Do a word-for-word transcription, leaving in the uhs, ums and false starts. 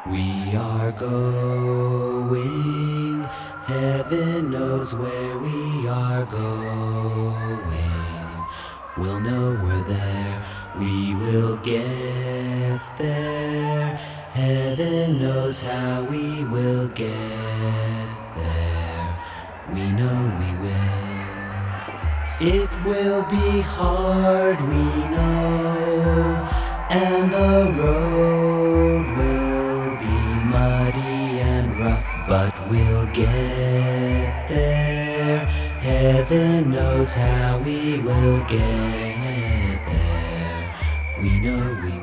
We are going, heaven knows where we are going. We'll know we're there, we will get there. Heaven knows how we will get there. We know we will. It will be hard, we know, and the road will be muddy and rough, but we'll get there. Heaven knows how we will get there. We know we will.